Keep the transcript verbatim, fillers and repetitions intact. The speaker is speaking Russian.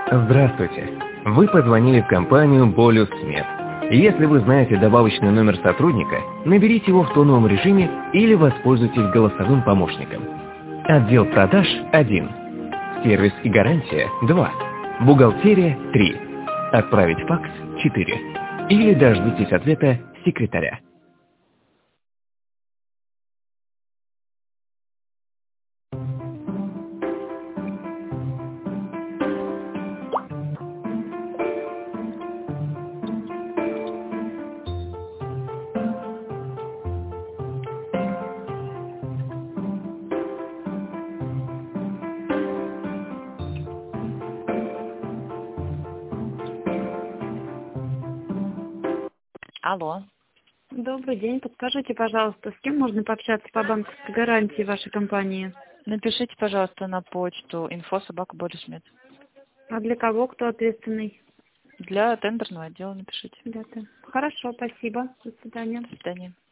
Здравствуйте. Вы позвонили в компанию «Болюс-Мед». Если вы знаете добавочный номер сотрудника, наберите его в тоновом режиме или воспользуйтесь голосовым помощником. Отдел продаж – один. Сервис и гарантия – два. Бухгалтерия – три. Отправить факс – четыре. Или дождитесь ответа секретаря. Алло. Добрый день. Подскажите, пожалуйста, с кем можно пообщаться по банковской гарантии вашей компании? Напишите, пожалуйста, на почту инфо собака болюсмед. А для кого кто ответственный? Для тендерного отдела напишите. Ребята. Хорошо, спасибо. До свидания. До свидания.